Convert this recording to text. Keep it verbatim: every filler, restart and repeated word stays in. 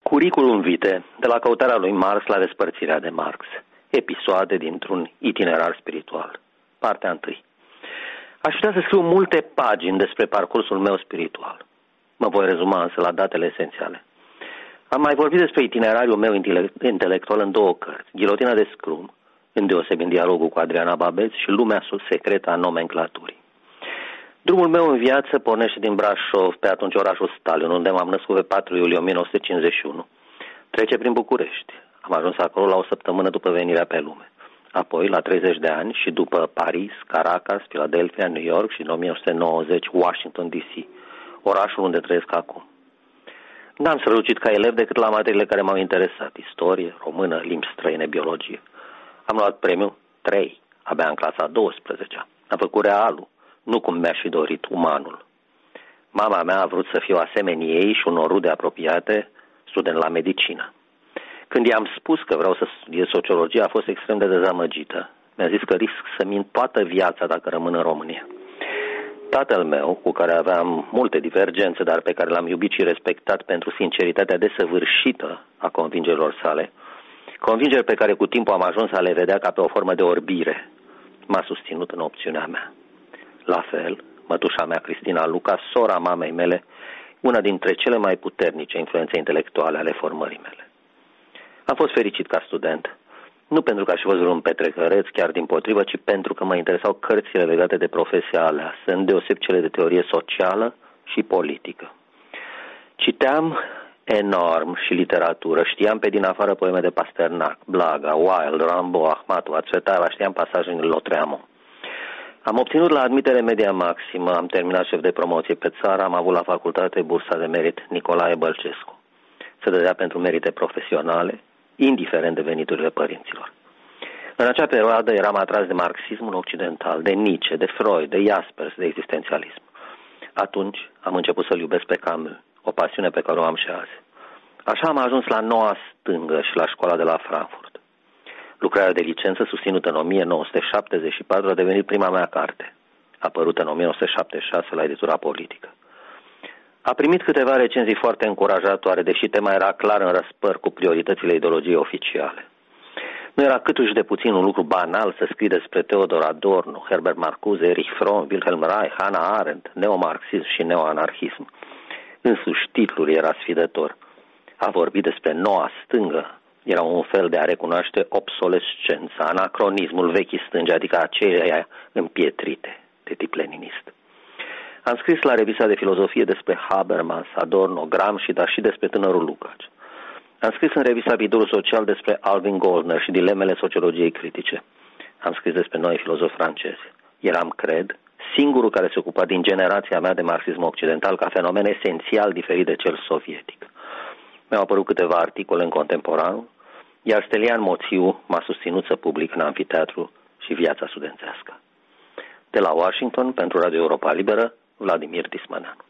Curriculum vitae, de la căutarea lui Marx la despărțirea de Marx. Episoade dintr-un itinerar spiritual. Partea întâi. Aș putea să scriu multe pagini despre parcursul meu spiritual. Mă voi rezuma însă la datele esențiale. Am mai vorbit despre itinerariul meu intelectual în două cărți, Ghilotina de scrum, îndeosebi în dialogul cu Adriana Babeț, și Lumea secretă a nomenclaturii. Drumul meu în viață pornește din Brașov, pe atunci orașul Stalin, unde m-am născut pe patru iulie o mie nouă sute cincizeci și unu. Trece prin București. Am ajuns acolo la o săptămână după venirea pe lume. Apoi, la treizeci de ani, și după Paris, Caracas, Philadelphia, New York și în o mie nouă sute nouăzeci Washington D C, orașul unde trăiesc acum. N-am strălucit ca elev decât la materiile care m-au interesat, istorie, română, limbi străine, biologie. Am luat premiul trei, abia în clasa a douăsprezecea. Am făcut realul, nu cum mi-aș fi dorit, umanul. Mama mea a vrut să fiu asemenea ei și unor rude apropiate, student la medicină. Când i-am spus că vreau să studiez sociologie, a fost extrem de dezamăgită. Mi-a zis că risc să mint toată viața dacă rămân în România. Tatăl meu, cu care aveam multe divergențe, dar pe care l-am iubit și respectat pentru sinceritatea desăvârșită a convingerilor sale, convingeri pe care cu timpul am ajuns a le vedea ca pe o formă de orbire, m-a susținut în opțiunea mea. La fel, mătușa mea, Cristina Luca, sora mamei mele, una dintre cele mai puternice influențe intelectuale ale formării mele. Am fost fericit ca student, nu pentru că aș fi văzut un petrecăreț, chiar dimpotrivă, ci pentru că mă interesau cărțile legate de profesia aleasă, îndeoseb cele de teorie socială și politică. Citeam enorm și literatură, știam pe din afară poeme de Pasternak, Blaga, Wilde, Rimbaud, Akhmatova, Tsvetaeva, știam pasaje din Lautréamont. Am obținut la admitere media maximă, am terminat șef de promoție pe țară, am avut la facultate bursa de merit Nicolae Bălcescu. Se dădea pentru merite profesionale, indiferent de veniturile părinților. În acea perioadă eram atras de marxismul occidental, de Nietzsche, de Freud, de Jaspers, de existențialism. Atunci am început să-l iubesc pe Camus, o pasiune pe care o am și azi. Așa am ajuns la Noua Stângă și la școala de la Frankfurt. Lucrarea de licență, susținută în o mie nouă sute șaptezeci și patru, a devenit prima mea carte, apărută în o mie nouă sute șaptezeci și șase la editura Politică. A primit câteva recenzii foarte încurajatoare, deși tema era clar în răspăr cu prioritățile ideologiei oficiale. Nu era câtuși de puțin un lucru banal să scrii despre Theodor Adorno, Herbert Marcuse, Erich Fromm, Wilhelm Reich, Hannah Arendt, neomarxism și neoanarhism. Însuși titlul era sfidător. A vorbi despre Noua Stângă era un fel de a recunoaște obsolescența, anacronismul vechii stângi, adică aceia împietrite de tip leninist. Am scris la revista de filozofie despre Habermas, Adorno, Gramsci, dar și despre tânărul Lukács. Am scris în revista Vidul Social despre Alvin Goldner și dilemele sociologiei critice. Am scris despre noi filozofi francezi. Eram, cred, singurul care se ocupa din generația mea de marxism occidental ca fenomen esențial diferit de cel sovietic. Mi-au apărut câteva articole în Contemporanul, iar Stelian Moțiu m-a susținut să public în Amfiteatru și Viața studențească. De la Washington, pentru Radio Europa Liberă, Vladimir Tismaneanu.